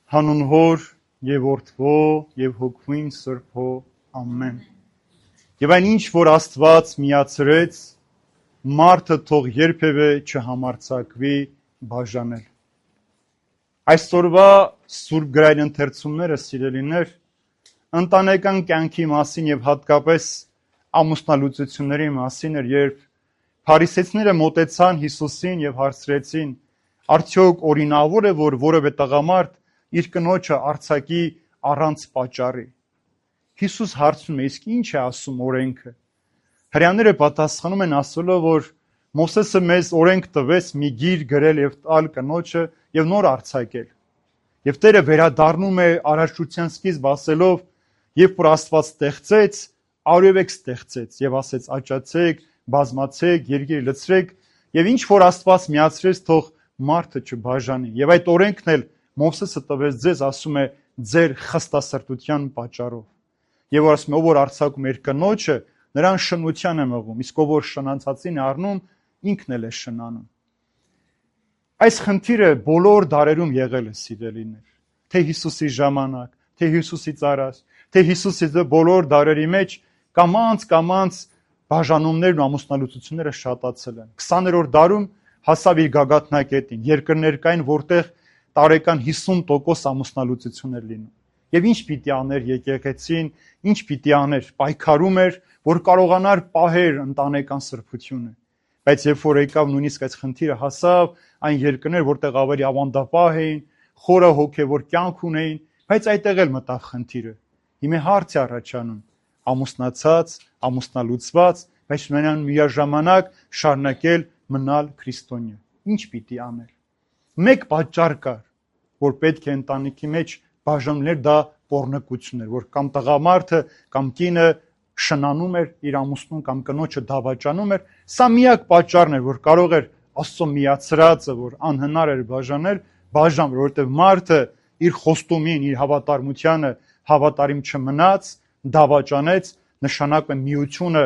Հանուն Հոր եւ Որդվո եւ Հոգուին Սրբո ամեն։ Եվ այն ինչ որ Աստված միացրեց, մարդը թող երբևէ չհամարձակվի բաժանել։ Այսօրվա Սուրբ գրային ընթերցումները, սիրելիներ, ընտանեկան կյանքի մասին եւ հատկապես ամուսնալուծությունների մասին էր, երբ փարիսեցիները մոտեցան Հիսուսին եւ հարցրեցին. արդյոք օրինավոր է, որ որևէ տղամարդ իր կնոջը արձակի առանց պատճառի։ Հիսուս հարցնում է, իսկ ինչ է ասում օրենքը։ Հրեաները պատասխանում են ասելով, որ Մովսեսը մեզ օրենք տվեց մի գիր գրել եւ տալ կնոջը եւ նոր արձակել։ Եվ Տերը վերադառնում է արարչության սկիզբ ասելով, երբ որ Աստված ստեղծեց, արևեք ստեղծեց եւ ասեց աճացեք, բազմացեք, երկիր լցրեք եւ ինչ որ Աստված միացրեց, թող մարդը չբաժանի։ Եվ այդ օրենքն էլ Մովսեսը տվեց ձեզ, ասում է, ձեր խստասրտության պատճառով։ Եվ որ ասում է, ով որ արձակում իր կնոջը, նրան շնության է մղում, իսկ ով որ շնանցածին է առնում, ինքն էլ է շնանում։ Այս խնդիրը բոլոր դարերում եղել է, սիրելիներ, թե Հիսուսի ժամանակ, թե Հիսուսից առաջ, թե Հիսուսից բոլոր դարերի մեջ կամանց բաժանումներն ու ամուսնալուծությունները շատացել են։ 20-րդ դարում հասավ իր գագաթնակետին, երկրներ կային, որտեղ տարեկան 50% ամուսնալուծություն էր լինում։ Եվ ինչ պիտի աներ եկեղեցին, ինչ պիտի աներ, պայքարում էր, որ կարողանար պահեր ընտանեկան սրբությունը։ Բայց երբ որ եկավ նույնիսկ այս խնդիրը հասավ այն երկրներ, որտեղ ավելի ավանդապահ էին, խորը հոգևոր կյանք ունեին, բայց այդտեղ էլ մտավ խնդիրը։ Հիմա հարց է առաջանում. ամուսնացած, ամուսնալուծված, բայց նրան միաժամանակ շարունակել մնալ քրիստոնյա։ Ինչ պիտի անել։ Մեկ պատճառ կար, որ պետք է ընտանիքի մեջ բաժաններ, դա պոռնկություն էր, որ կամ տղամարդը կամ կինը շնանում էր իր ամուսնուն կամ կնոջը դավաճանում էր, սա միակ պատճառն էր, որ կարող էր Աստծո միացրածը, որ անհնար էր բաժանել, որովհետև մարդը իր խոստումին, իր հավատարմությանը հավատարիմ չմնաց, դավաճանեց, նշանակում է միությունը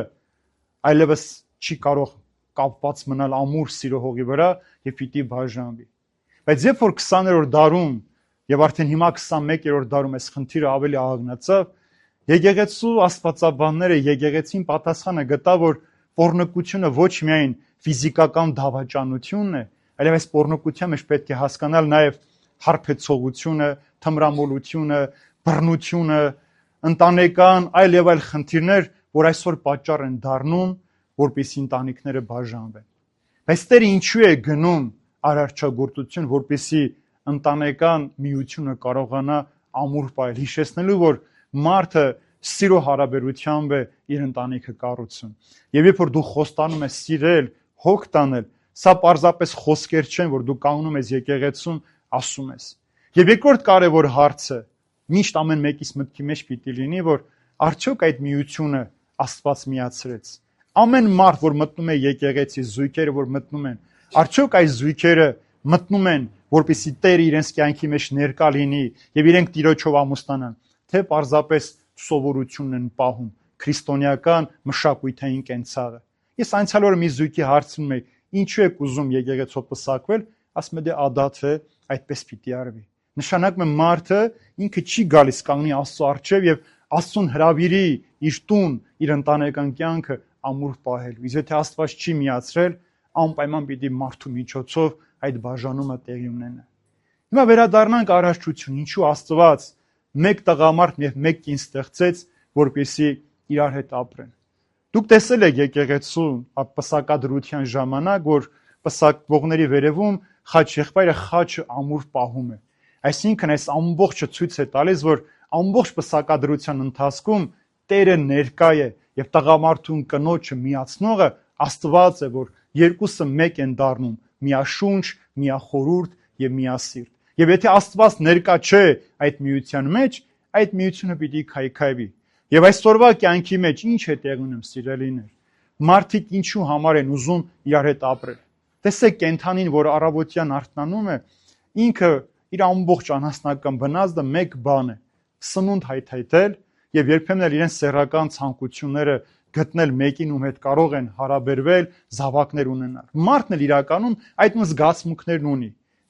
այլևս չի կարող կապված մնալ ամուր սիրո հողի վրա եւ պիտի բաժանվի։ Բայց երբ որ 20-րդ դարում եւ արդեն հիմա 21-րդ դարում այս խնդիրը ավելի աղագնացավ, եկեղեցու աստվածաբանները եկեղեցին պատասխանը գտա, որ պոռնկությունը ոչ միայն ֆիզիկական դավաճանությունն է, այլև այս պոռնկության մեջ պետք է հասկանալ նաեւ հարբեցողությունը, թմրամոլությունը, բռնությունը, ընտանեկան այլ եւ այլ խնդիրներ, որ այսօր պատճառ են դառնում, որպեսզի ընտանիքները բաժանվեն։ Բայց Տերը ինչու է գնում արարչագործություն, որպեսզի ընտանեկան միությունը կարողանա ամուր պահել, հիշեցնելու, որ մարդը սիրո հարաբերությամբ է իր ընտանիքը կառուցում։ Եվ երբ որ դու խոստանում ես սիրել, հոգ տանել, սա պարզապես խոսքեր չեն, որ դու կանգնում ես եկեղեցում, ասում ես։ Եվ երկրորդ կարևոր հարցը, միշտ ամեն մեկիս մտքի մեջ պիտի լինի, որ արդյոք այդ միությունը Աստված միացրեց։ Ամեն մարդ, որ մտնում է եկեղեցի, զույգերը, որ մտնում են, արդյոք այս զույգերը մտնում են, որպեսզի Տերը իրենց կյանքի մեջ ներկա լինի եւ իրենք Տիրոջով ամուսնանան, թե պարզապես սովորությունն են պահում, քրիստոնեական մշակութային կենցաղը։ Ես անցյալ օրը մի զույգի հարցնում եի, ինչու եք ուզում եկեղեցով պսակվել, ասում է դե ադաթ է, այդպես պիտի արվի։ Նշանակում է մարդը ինքը չի գալիս կանգնի Աստծո առջև եւ Աստծուն հրավիրի իր տուն, իր ընտանեկան կյանքը ամուր պահելու։ Իսկ եթե Աստված չի միացրել, անպայման պիտի մարդու միջոցով այդ բաժանումը տեղի ունենա։ Հիմա վերադառնանք առարչություն, ինչու Աստված մեկ տղամարդ եւ մեկ կին ստեղծեց, որպեսզի իրար հետ ապրեն։ Դուք տեսել եք եկեղեցու պսակադրության ժամանակ, որ պսակվողների վերևում խաչ եղբայրը խաչը ամուր պահում է։ Այսինքն այս ամբողջը ցույց է տալիս, որ ամբողջ պսակադրության ընթացքում Տերը ներկա է եւ տղամարդուն կնոջը միացնողը Աստված է, որ երկուսը մեկ են դառնում՝ միաշունչ, միախորուրդ եւ միասիրտ։ Եվ եթե Աստված ներկա չէ այդ միության մեջ, այդ միությունը պիտի քայքայվի։ Եվ այսօրվա կյանքի մեջ ինչ է տեղ ունեմ, սիրելիներ։ Մարդիկ ինչու համար են ուզում իրար հետ ապրել։ Տեսեք կենթանին, որ առավոտյան արթնանում է, ինքը իր ամբողջ անհասնական բնազդը մեկ բան է՝ սնունդ հայթայթել եւ երբեմն էլ իրենց սեռական ցանկությունները գտնել մեկին, ում հետ կարող են հարաբերվել, զավակներ ունենալ։ Մարդն էլ իրականում այդ զգացմունքներն ունի։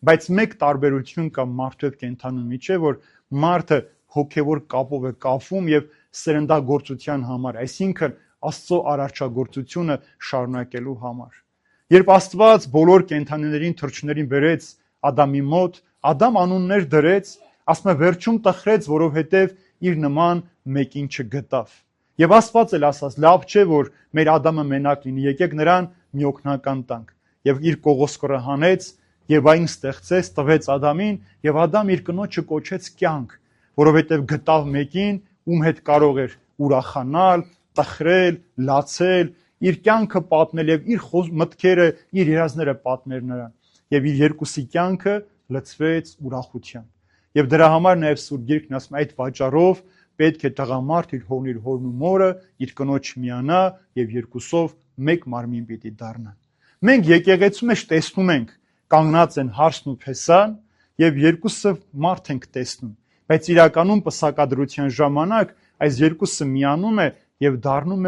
Բայց մեկ տարբերություն կա մարդու եւ կենդանու միջեւ, որ մարդը հոգեվոր կապով է կապվում եւ սերնդագործության համար, այսինքն Աստծո արարչագործությունը շարունակելու համար։ Երբ Աստված բոլոր կենդանիներին թռչուններին բերեց Ադամի մոտ, Ադամ անուններ դրեց, ասում է վերջում տխրեց, որովհետև իր նման մեկին չգտավ։ Եվ Աստված էլ ասաց, լավ չէ, որ մեր Ադամը մենակ լինի, եկեք նրան մի օգնական տանք։ Եվ իր կողոսկորը հանեց եւ այն ստեղծեց, տվեց Ադամին, եւ Ադամ իր կնոջը կոչեց կյանք, որովհետև գտավ մեկին, ում հետ կարող էր ուրախանալ, տխրել, լացել, իր կյանքը պատմել եւ իր մտքերը, իր երազները պատմել նրան։ Եվ իր երկուսի կյանքը լցվեց ուրախությամբ։ Եվ դրա համար նաեւ Սուրբ Գիրքն ասում է, այդ պատճառով պետք է տղամարդ իր հորն ու մորը, իր կնոջ միանա եւ երկուսով մեկ մարմին պիտի դառնան։ Մենք եկեղեցու մեջ տեսնում ենք, կանգնած են Հարսն ու Փեսան եւ երկուսը մարդ ենք տեսնում, բայց իրականում պսակադրության ժամանակ այս երկուսը միանում է եւ դառնում է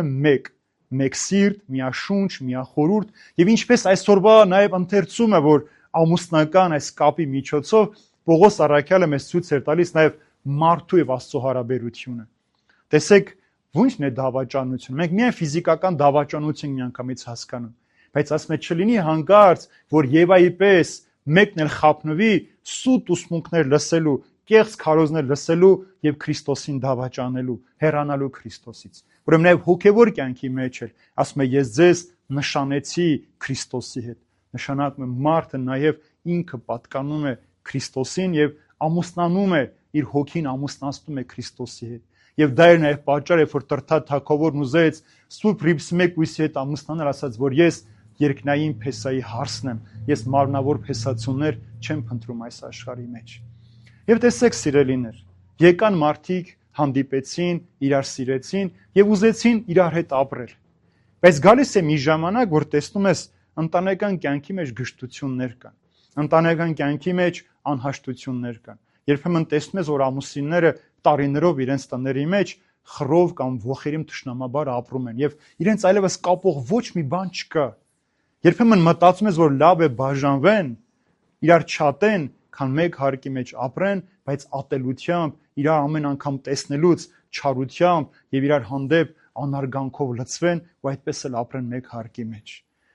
մեկ սիրտ, միաշունչ, միախորհուրդ, եւ ինչպես այսօրվա նաեւ ընթերցում է, որ ամուսնական այս կապի միջոցով Պողոս առաքյալը մեզ ցույց էր տալիս նաեւ մարդու եւ Աստծո հարաբերությունը։ Տեսեք, ո՞ւնչն է դավաճանությունը։ Մենք միայն ֆիզիկական դավաճանություն միանգամից հասկանում, բայց ասում է չլինի հանկարծ, որ Եվայի պես մեկն էլ խափնվի սուտ ուսմունքներ լսելու, կեղծ քարոզներ լսելու եւ Քրիստոսին դավաճանելու, հեռանալու Քրիստոսից։ Ուրեմն նաեւ հոգեվոր կյանքի մեջ էլ ասում է ես ձեզ նշանեցի Քրիստոսի հետ։ Նշանակում է մարդը նաեւ ինքը պատկանում է Քրիստոսին եւ ամուսնանում է, իր հոգին ամուսնացնում է Քրիստոսի հետ։ Եվ դա էր նաեւ պատճառը, որ Տրթա Թագավորն ուզեց Սուրբ Ռիբսմեկույսի հետ ամուսնանալ, ասաց, որ ես երկնային Փեսայի հարսն եմ, ես մարմնավոր փեսացություններ չեմ փնտրում այս աշխարհի մեջ։ Եվ տեսեք սիրելիներ, եկան մարդիկ, հանդիպեցին, իրար սիրեցին եւ ուզեցին իրար հետ ապրել։ Բայց գալիս է մի ժամանակ, որ տեսնում ես ընտանեկան կյանքի մեջ գժտություններ կան, ընտանեկան կյանքի մեջ անհաշտություններ կան։ Երբեմն տեսնում ես, որ ամուսինները տարիներով իրենց տների մեջ խռով կամ ոխերիմ թշնամաբար ապրում են եւ իրենց այլևս կապող ոչ մի բան չկա։ Երբեմն մտածում ես, որ լավ է բաժանվեն, իրար չատեն, քան մեկ հարկի մեջ ապրեն, բայց ատելությամբ, իրար ամեն անգամ տեսնելուց չարությամբ եւ իրար հանդեպ անարգանքով լցվեն ու այդպես էլ ապրեն մեկ հարկի մեջ։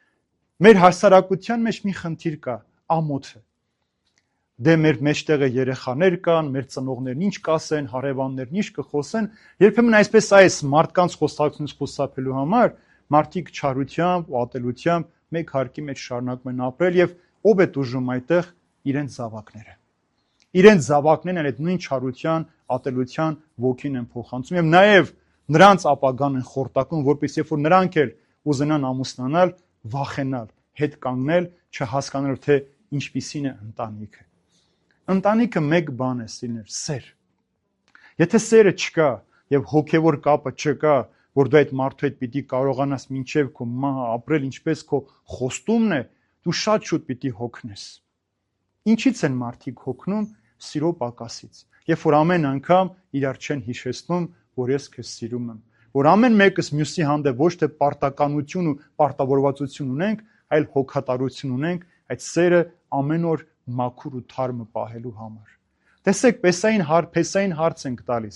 Մեր հասարակության մեջ մի խնդիր կա, ամոթը։ Դե մեր մեջտեղը երեխաներ կան, մեր ծնողներն ինչ կասեն, հարևաններն ինչ կխոսեն, երբեմն այսպես այս մարդկանց խոսակցությունից խուսափելու համար մարդիկ չարությամբ ու ատելությամբ մեկ հարկի մեջ շարունակում են ապրել եւ ով է տուժում այդտեղ իրենց զավակները։ Իրենց զավակներն այդ նույն չարության, ատելության ոգին են փոխանցում եւ նաեւ նրանց ապագան են խորտակում, որպեսզի որ նրանք էլ ուզենան ամուսնանալ, վախենալ, հետ կանգնել, չհասկանալով թե ինչպիսին է ընտանիքը։ Ընտանիքը մեկ բան է, սիրներ, սեր։ Եթե սերը չկա եւ հոգեվոր կապը չկա, որ դու այդ մարդու հետ պիտի կարողանաս մինչեւ քո մահը ապրել ինչպես քո խոստումն է, դու շատ շուտ պիտի հոգնես։ Ինչից են մարդիկ հոգնում? Սիրո պակասից։ Երբ որ ամեն անգամ իրար չեն հիշեցնում, որ ես քեզ սիրում եմ, որ ամեն մեկս մյուսի հանդեպ ոչ թե պարտականություն ու պարտավորվածություն ունենք, այլ հոգատարություն ունենք այդ սերը ամեն օր մաքուր ու թարմը պահելու համար։ Տեսեք, Փեսային հարց ենք տալիս։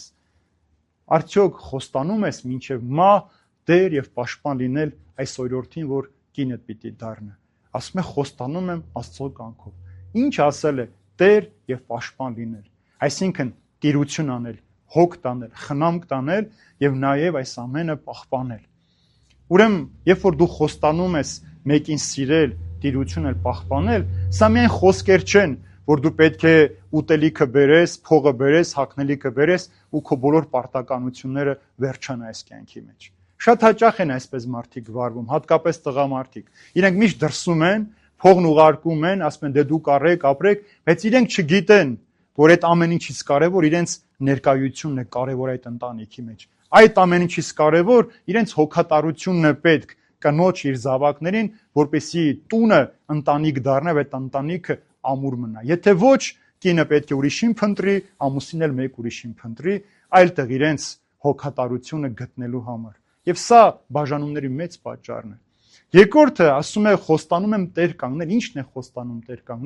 Արդյոք խոստանում ես մինչև մահ դեր եւ պաշտպան լինել այս օրորդին, որ կինդ պիտի դառնա։ Ասում է խոստանում եմ Աստծո կամքով։ Ինչ ասել է դեր եւ պաշտպան լինել։ Այսինքն տիրություն անել, հոգ տանել, խնամք տանել եւ նաեւ այս ամենը պահպանել։ Ուրեմն, երբ որ դու խոստանում ես մեկին սիրել, տիրություն էլ պահպանել, սա միայն խոսքեր չեն, որ դու պետք է ուտելիքը բերես, փողը բերես, հագնելիքը բերես ու քո բոլոր պարտականությունները վերջանա այս կյանքի մեջ։ Շատ հաճախ են այսպես մարդիկ վարվում, հատկապես տղամարդիկ։ Իրենք միշտ դրսում են, փողն ուղարկում են, ասում են դե դուք առեք, ապրեք, բայց իրենք չգիտեն, որ այդ ամեն ինչից կարևոր իրենց ներկայությունն է կարևոր այդ ընտանիքի մեջ։ Այդ ամեն ինչից կարևոր իրենց հոգատարությունն է պետք կնոջ իր զավակներին, որպեսզի տունը ընտանիք դառնա, այդ ընտանիքը ամուր մնա։ Եթե ոչ, կինը պետք է ուրիշին փնտրի, ամուսինն էլ մեկ ուրիշին փնտրի, այլտեղ իրենց հոգատարությունը գտնելու համար։ Եվ սա բաժանումների մեծ պատճառն է։ Երկրորդը ասում է խոստանում եմ տեր կանգնել, ի՞նչն է խոստանում տեր կանգնել,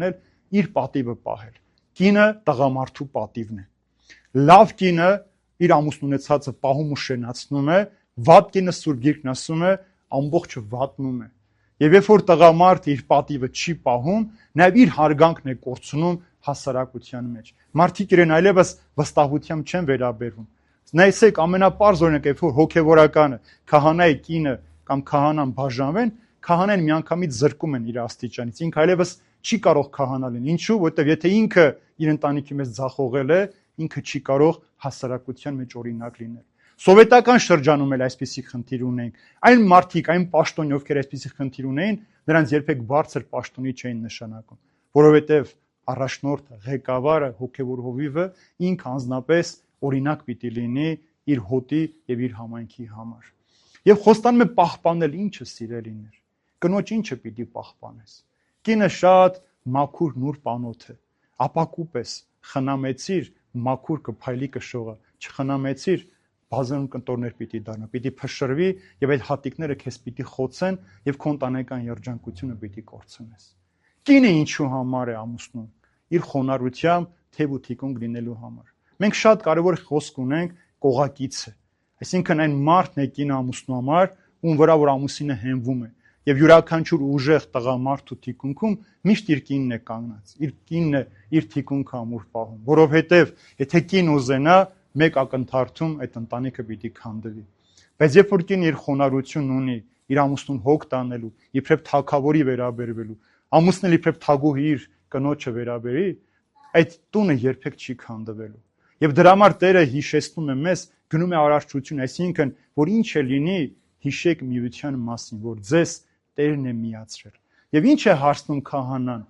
իր պատիվը պահել։ Կինը տղամարդու պատիվն է։ Լավ կինը իր ամուսնու ունեցածը պահում ու շենացնում է, վատ կինը Սուրբ Գիրքն ասում է ամբողջը վատնում է։ Եվ երբ որ տղամարդը իր պատիվը չի պահում, նաև իր հարգանքն է կորցնում հասարակության մեջ։ Մարդիկ իրեն այլևս վստահությամբ չեն վերաբերվում։ Նայեցեք ամենապարզ օրինակ, երբ որ հոգևորականը, քահանայի կինը կամ քահանան բաժանվեն, քահանան միանգամից զրկում են իր աստիճանից։ Ինքը այլևս չի կարող քահանա լինել։ Ինչու՞, որովհետև եթե ինքը իր ընտանիքի մեջ ձախողել է, ինքը չի կարող հասարակության մեջ օրինակ լինել։ Սովետական շրջանում էլ այսպիսի խնդիր ունեին։ Այն մարդիկ, այն պաշտոնյա, ովքեր այսպիսի խնդիր ունեին, նրանց երբեք բարձր պաշտոնի չէին նշանակում, որովհետև առաջնորդը, ղեկավարը, հոգևոր հովիվը ինքը անձնապես օրինակ պիտի լինի իր հոտի եւ իր համայնքի համար։ Եվ խոստանում է պահպանել ինչը սիրելիներ։ Կնոջ ինչը պիտի պահպանես։ Կինը շատ մաքուր նուրբ անոթ է։ Ապակուպես խնամեցիր մաքուր կփայլի կշողը, չխնամեցիր բազում կնտորներ պիտի դառնա, պիտի փշրվի եւ այդ հատիկները քեզ պիտի խոցեն եւ քո ընտանեկան երջանկությունը պիտի կորցնես։ Կինը ինչու համար է ամուսնուն։ Իր խոնարհությամբ թեւ ու թիկունք լինելու համար։ Մենք շատ կարևոր խոսք ունենք կողակիցը, այսինքն այն մարդն է կինը ամուսնու համար, ում վրա որ ամուսինը հենվում է եւ յուրաքանչյուր ուժեղ տղամարդու թիկունքում միշտ իր կինն է կանգնած, իր կինն է իր թիկունքը ամուր պահում, որովհետեւ եթե կին ուզենա մեկ ակնթարթում այդ ընտանիքը պիտի քանդվի։ Բայց երբ որ կինը իր խոնարհությունն ունի, իր ամուսնուն հոգ տանելու, իբրև թագավորի վերաբերվելու, ամուսնն իբրև թագուհի իր կնոջը վերաբերի, այդ տունը երբեք չի քանդվելու։ Եվ դրա համար Տերը հիշեցնում է մեզ, գնում է արարչություն, այսինքն, որ ինչ է լինի, հիշեք միության մասին, որ ձեզ Տերն է միացրել։ Եվ ինչ է հարցնում քահանան։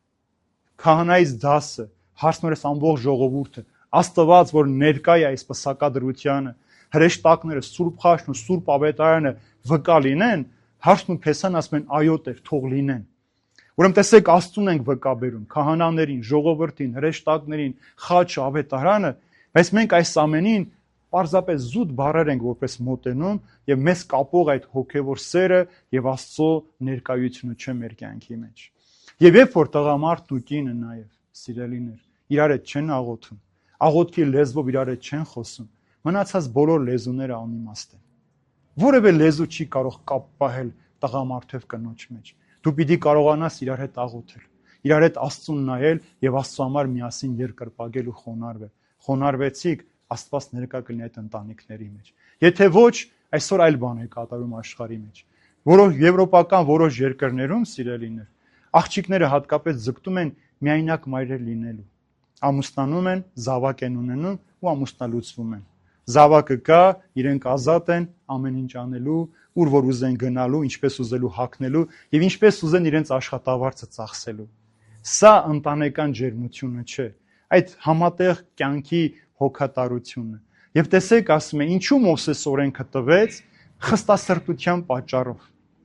Քահանայից դասը, հարցնում է ամբողջ ժողովուրդը, Աստված, որ ներկա է այս պսակադրությանը, հրեշտակները, Սուրբ Խաչն ու Սուրբ Ավետարանը վկա լինեն, հարցնում Փեսան ասում են այո Տեր, թող լինեն։ Ուրեմն տեսեք Աստծուն ենք վկա բերում, քահանաներին, ժողովրդին, հրեշտակներին, Խաչը, Ավետարանը, բայց մենք այս ամենին պարզապես զուտ բառեր ենք որպես մոտենում եւ մեզ կապող այդ հոգեվոր սերը եւ Աստծո ներկայությունը չէ մեր կյանքի մեջ։ Եվ երբ որ տղամարդն ու կինը նաեւ սիրելիներ իրար հետ չեն աղոթում, աղոթքի լեզվով իրար հետ չեն խոսում, մնացած բոլոր լեզուները անիմաստ են։ Որևէ լեզու չի կարող կապ պահել տղամարդու եւ կնոջ մեջ։ Դու պիտի կարողանաս իրար հետ աղոթել, իրար հետ Աստծուն նայել եւ Աստծո համար միասին երկրպագել ու խոնարհվել։ Խոնարհվեցիք, Աստված ներկա կլինի այդ ընտանիքների մեջ։ Եթե ոչ, այսօր այլ բան է կատարում աշխարհի մեջ։ Որոշ եվրոպական որոշ երկրներում սիրելիներ, աղջիկները հատկապես ձգտում են միայնակ մայրեր լինելու։ Ամուսնանում են, զավակ են ունենում ու ամուսնալուծվում են։ Զավակը կա, իրենք ազատ են ամեն ինչ անելու, ուր որ ուզեն գնալու, ինչպես ուզելու հագնելու եւ ինչպես ուզեն իրենց աշխատավարձը ծախսելու։ Սա ընտանեկան ջերմությունը չէ, այդ համատեղ կյանքի հոգատարությունը։ Եվ տեսեք, ասում է, ինչու Մովսես օրենքը տվեց խստասրտության պատճառով։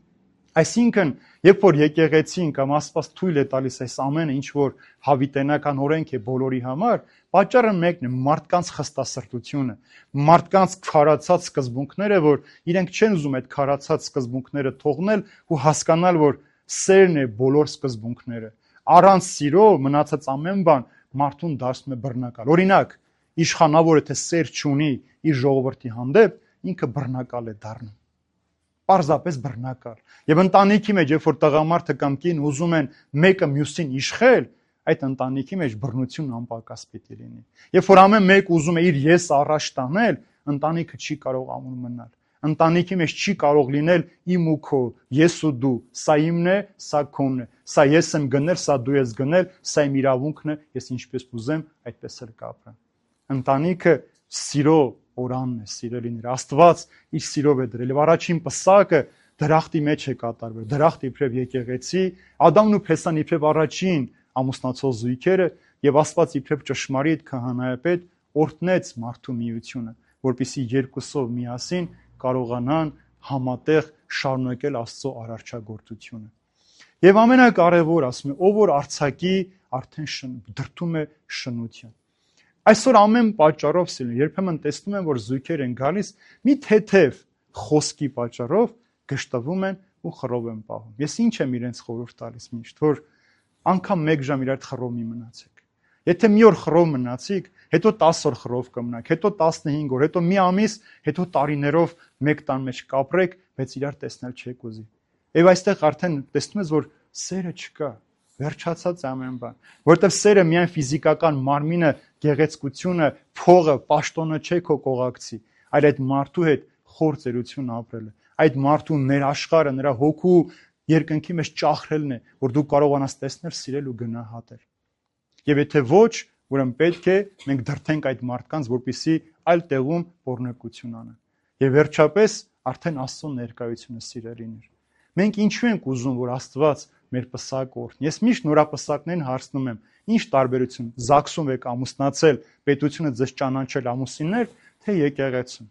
Այսինքն, երբ որ եկեղեցին կամ Աստված թույլ է տալիս այս ամենը, ինչ որ հավիտենական օրենք է բոլորի համար, պատճառը մեկն է՝ մարդկանց խստասրտությունը, մարդկանց քարացած սկզբունքները, որ իրենք չեն ուզում այդ քարացած սկզբունքները թողնել ու հասկանալ, որ սերն է բոլոր սկզբունքները։ Առանց սիրո մնացած ամեն բան մարդուն դարձնում է բռնակալ։ Օրինակ, իշխանավորը թե սեր չունի իր ժողովրդի հանդեպ, ինքը բռնակալ է դառնում։ Պարզապես բռնակալ։ Եվ ընտանիքի մեջ, երբ որ տղամարդը կամ կին ուզում են մեկը մյուսին իշխել, այդ ընտանիքի մեջ բռնություն անպակաս պիտի լինի։ Երբ որ ամեն մեկ ուզում է իր ես առաջ տանել, ընտանիքը չի կարող ամուր մնալ։ Ընտանիքի մեջ չի կարող լինել իմ ու քո, ես ու դու, սա իմն է, սա քոնն է, սա ես եմ գնել, սա դու ես գնել, սա իմ իրավունքն է, ես ինչպես ուզեմ, այդպես էլ կապրեմ։ Ընտանիքը սիրո օրանն է, սիրելիներ, Աստված իր սիրով է դրել։ Եվ առաջին պսակը դրախտի մեջ է կատարվել, դրախտ իբրև եկեղեցի, Ադամն ու Փեսան իբրև առաջին ամուսնացող զույգերը եւ Աստված իբրև ճշմարիտ քահանայապետ օրհնեց մարդու միությունը, որպեսզի երկուսով միասին կարողանան համատեղ շարունակել Աստծո արարչագործությունը։ Եվ ամենակարևոր ասում է, ով որ արցակի արդեն դրդում է շնության։ Այսօր ամեն պատճառով սիրուն, երբեմն տեսնում եմ, որ զույգեր են գալիս մի թեթև խոսքի պատճառով գշտվում են ու խռով են պահում։ Ես ինչ եմ իրենց խորհուրդ տալիս միշտ, որ անգամ 1 ժամ իրար հետ խռով մի մնացեք։ Եթե մի օր խռով մնացիք, հետո 10 օր խռով կմնաք, հետո 15 օր, հետո մի ամիս, հետո տարիներով մեկ տան մեջ կապրեք, բայց իրար տեսնել չեք ուզի։ Եվ այստեղ արդեն տեսնում ես, որ սերը չկա, վերջացած ամեն բան, որովհետև սերը միայն ֆիզիկական մարմինը, գեղեցկությունը, փողը, պաշտոնը չէ քո կողակցի, այլ այդ մարդու հետ խոր ծերություն ապրելը, այդ մարդու ներաշխարը, նրա հոգու երկնքի մեջ ճախրելն է, որ դու կարողանաս տեսնել, սիրել ու գնահատել։ Եվ եթե ոչ, ուրեմն պետք է մենք դրդենք այդ մարդկանց, որպեսզի այլ տեղում բորնակություն անեն։ Եվ վերջապես արդեն Աստծո ներկայությունը սիրելիներ։ Մենք ինչու ենք ուզում, որ Աստված մեր պսակը օրհնի։ Ես միշտ նորապսակներին հարցնում եմ, ինչ տարբերություն, ԶԱԳՍ-ում եք ամուսնացել, պետությունը ձեզ ճանաչել ամուսիններ, թե եկեղեցում։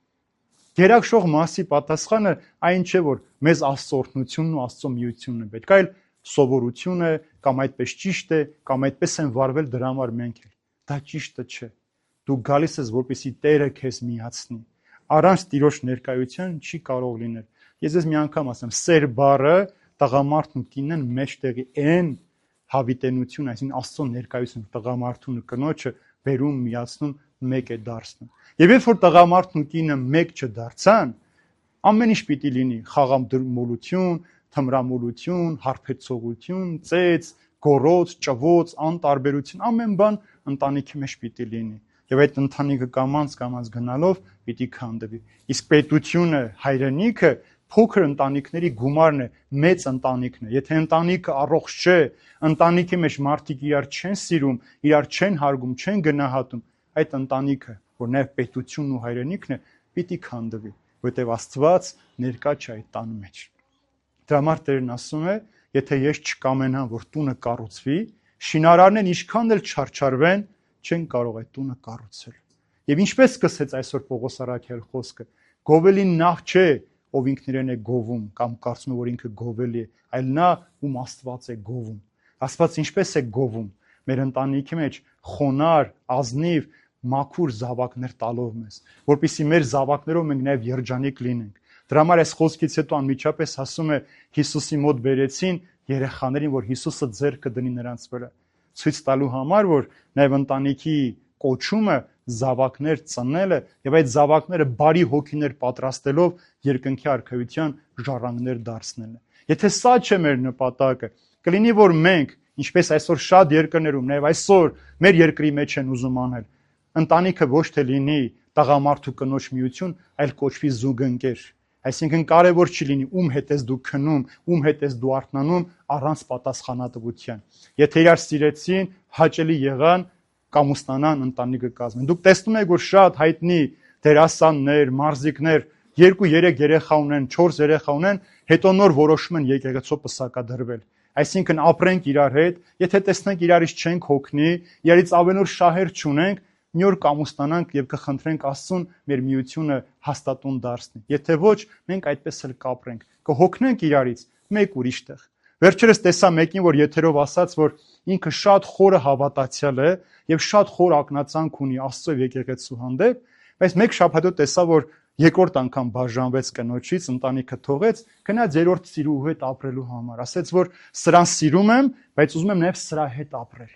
Գերակշռող մասի պատասխանը այն չէ, որ մեզ Աստծո օրհնությունն ու Աստծո միությունն է պետք, այլ սովորություն է, կամ այդպես ճիշտ է, կամ այդպես են վարվել, դրա համար մենք էլ։ Դա ճիշտը չէ։ Դու գալիս ես, որպեսզի Տերը քեզ միացնի։ Առանց Տիրոջ ներկայության չի կարող լինել։ Ես մի անգամ ասեմ, սեր բառը տղամարդն ու կինն մեջտեղի են հավիտենություն, այսինքն Աստծո ներկայություն, տղամարդուն ու կնոջը բերում միացնում, մեկ է դարձնում։ Եվ երբ որ տղամարդն ու կինը մեկ չդարձան, ամեն ինչ պիտի լինի՝ խաղամոլություն, թմրամոլություն, հարբեցողություն, ծեծ, գոռոց, ճվոց, անտարբերություն, ամեն բան ընտանիքի մեջ պիտի լինի։ Եվ այդ ընտանիքը կամաց գնալով պիտի քանդվի։ Իսկ պետությունը, հայրենիքը փոքր ընտանիքների գումարն է, մեծ ընտանիքն է։ Եթե ընտանիքը առողջ չէ, ընտանիքի մեջ մարդիկ իրար չեն սիրում, իրար չեն հարգում, չեն գնահատում, այդ ընտանիքը, որ նաև պետությունն ու հայրենիքն է, պիտի քանդվի, որտեղ Աստված ներկա չէ այդ տան մեջ։ Դրա համար Տերն ասում է, եթե ես չկամենամ, որ տունը կառուցվի, շինարարներն ինչքան էլ չարչարվեն, չեն կարող այդ տունը կառուցել։ Եվ ինչպես սկսեց այսօր Պողոս առաքյալ խոսքը, գովելին նախ չէ, ով ինքն իրեն է գովում կամ կարծում է, որ ինքը գովելի է, այլ նա, ում Աստված է գովում։ Աստված ինչպես է գովում։ Մեր ընտանիքի մեջ խոնար, ազնիվ, մաքուր զավակներ տալով մեզ, որպեսզի մեր զավակներով մենք նաև երջանիկ լինենք։ Դրա համար այս խոսքից հետո անմիջապես ասում է Հիսուսի մոտ բերեցին երեխաներին, որ Հիսուսը ձեռքը դնի նրանց վրա, ցույց տալու համար, որ նաև ընտանիքի կոչումը զավակներ ծնելը եւ այդ զավակները բարի հոգիներ պատրաստելով երկնքի արքայության ժառանգներ դարձնելը։ Եթե սա չէ մեր նպատակը, կլինի որ մենք, ինչպես այսօր շատ երկրներում, նաեւ այսօր մեր երկրի մեջ են ուզում անել, ընտանիքը ոչ թե լինի տղամարդու կնոջ միություն, այլ կոչվի զուգընկեր։ Այսինքն կարևոր չի լինի ում հետ ես դու քնում, ում հետ ես դու արթնանում առանց պատասխանատվության։ Եթե իրար սիրեցին, հաճելի եղան, կամուսնանան, ընտանիքը կազմեն։ Դուք տեսնում եք, որ շատ հայտնի դերասաններ, մարզիկներ 2-3 երեխա ունեն, 4 երեխա ունեն, հետո նոր որոշում են եկեղեցու պսակադրվել։ Այսինքն ապրենք իրար հետ, եթե տեսնենք իրարից չենք հոգնի, իրարից ավելորդ շահեր չունենք, մի օր կամուսնանանք եւ կխնդրենք Աստծուն մեր միությունը հաստատուն դարձնի։ Եթե ոչ, մենք այդպես էլ կապրենք, կհոգնենք իրարից մեկ ուրիշ տեղ։ Վերջերս տեսա մեկին, որ եթերով ասաց, որ ինքը շատ խորը հավատացյալ է եւ շատ խոր ակնածանք ունի Աստծո եկեղեցու հանդեպ, բայց մեկ շաբաթ հետո տեսա, որ երկրորդ անգամ բաժանվեց կնոջից, ընտանիքը թողեց, գնաց երրորդ սիրուհու հետ ապրելու համար։ Ասաց, որ սրան սիրում եմ, բայց ուզում եմ նաեւ սրա հետ ապրել։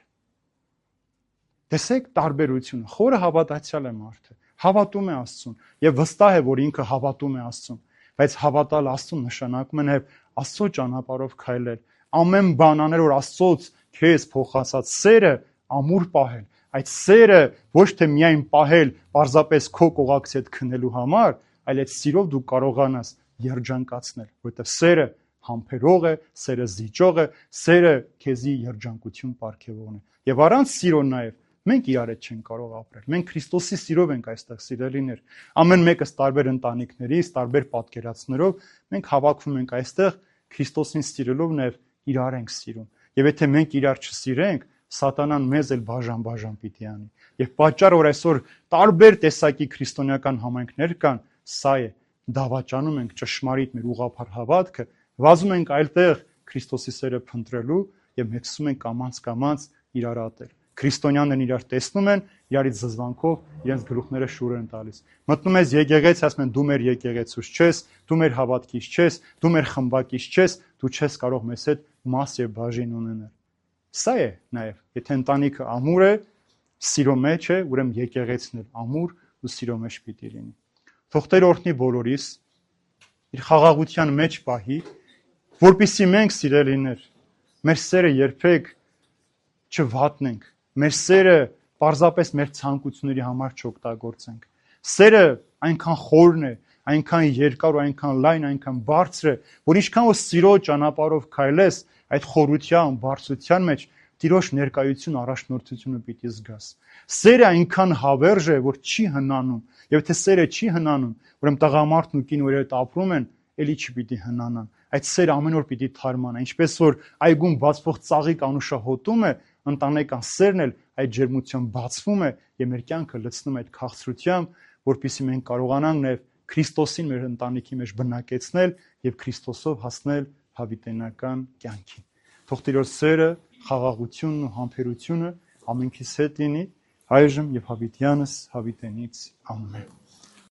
Տեսեք տարբերությունը։ Խորը հավատացյալ է մարդը, հավատում է Աստծուն եւ վստահ է, որ ինքը հավատում է Աստծուն, բայց հավատալ Աստծուն նշանակում է նաեւ Աստծո ճանապարհով քայլել, ամեն բան անել, որ Աստծոց քեզ փոխանցած սերը ամուր պահել։ Այդ սերը ոչ թե միայն պահել պարզապես քո կողակցի հետ քնելու համար, այլ այդ սիրով դու կարողանաս երջանկացնել, որովհետեւ սերը համբերող է, սերը զիջող է, սերը քեզի երջանկություն ապարգևողն է։ Եվ առանց սիրո նաեւ մենք իրար հետ չենք կարող ապրել։ Մենք Քրիստոսի սիրով ենք այստեղ սիրելիներ։ Ամեն մեկս տարբեր ընտանիքներից, տարբեր պատկերացումներով մենք հավաքվում ենք այստեղ Քրիստոսին սիրելով նաև իրար ենք սիրում։ Եվ եթե մենք իրար չսիրենք, սատանան մեզ էլ բաժան պիտի անի։ Եվ պատճառը, որ այսօր տարբեր տեսակի քրիստոնեական համայնքներ կան, սա է, դավաճանում ենք ճշմարիտ մեր ուղղափառ հավատքը, վազում ենք այլտեղ Քրիստոսի սերը փնտրելու եւ մեկսում ենք կամաց իրար ատել։ Քրիստոնյաներն իրար տեսնում են, իրարից զզվանքով իրենց գլուխները շուր են տալիս։ Մտնում ես եկեղեցի, ասում են դու մեր եկեղեցուց չես, դու մեր հավատքից չես, դու մեր խմբակից չես, դու չես կարող մեզ հետ մաս եւ բաժին ունենալ։ Սա է նաև, եթե ընտանիքը ամուր է, սիրո մեջ է, ուրեմն եկեղեցին էլ ամուր ու սիրո մեջ պիտի լինի։ Թող Տեր օրհնի բոլորիս, իր խաղաղության մեջ պահի, որպեսզի մենք սիրելիներ, մեր սերը երբեք չվատնենք, մեր սերը պարզապես մեր ցանկությունների համար չօգտագործենք։ Սերը այնքան խորն է, այնքան երկար ու այնքան լայն, այնքան բարձր է, որ ինչքան որ սիրո ճանապարհով քայլես, այդ խորության, բարձրության մեջ Տիրոջ ներկայություն առաջնորդությունը պիտի զգաս։ Սերը այնքան հավերժ է, որ չի հնանում, եւ եթե սերը չի հնանում, ուրեմն տղամարդն ու կինը որ հետ ապրում են, էլի չպիտի հնանան։ Այդ սերը ամեն օր պիտի թարմանա, ինչպես որ այգում բացվող ծաղիկ անուշը հոտում է, ընտանեկան սերն էլ այդ ջերմությամբ բացվում է եւ մեր կյանքը լցնում այդ քաղցրությամբ, որpիսի մենք կարողանանք նաեւ Քրիստոսին մեր ընտանիքի մեջ բնակեցնել եւ Քրիստոսով հասնել հավիտենական կյանքին։ Թող Տիրոջ սերը, խաղաղությունն ու համբերությունը ամենքիս հետ լինի, այժմ եւ հավիտյանս հավիտենից ամեն։